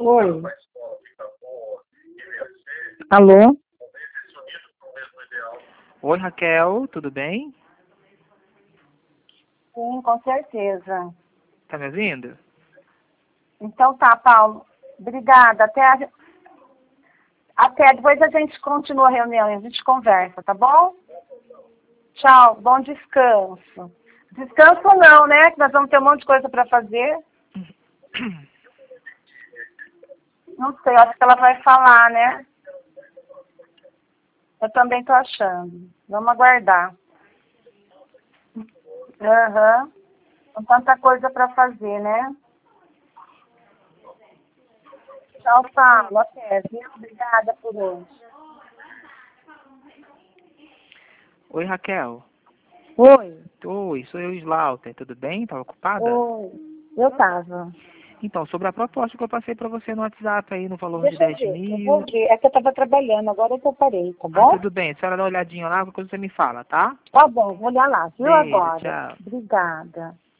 Oi. Alô? Oi, Raquel, tudo bem? Sim, com certeza. Tá me ouvindo? Então tá, Paulo. Obrigada. Até depois a gente continua a reunião e a gente conversa, tá bom? Tchau, bom descanso. Descanso não, né? Que nós vamos ter um monte de coisa para fazer. Não sei, acho que ela vai falar, né? Eu também tô achando. Vamos aguardar. Aham. Com tanta coisa para fazer, né? Tchau, Paulo. Até, viu? Obrigada por hoje. Oi, Raquel. Oi. Oi, sou eu, Slaughter, tudo bem? Tava ocupada? Oi. Eu tava. Então, sobre a proposta que eu passei pra você no WhatsApp aí, no valor de Deixa eu 10 ver. Eu vou mil. ver. É que eu tava trabalhando, agora que eu parei, tá Ah, bom? tudo bem, a senhora dá uma olhadinha lá, qualquer coisa você me fala, tá? Tá bom, vou olhar lá, viu Beijo, agora? tchau. Obrigada.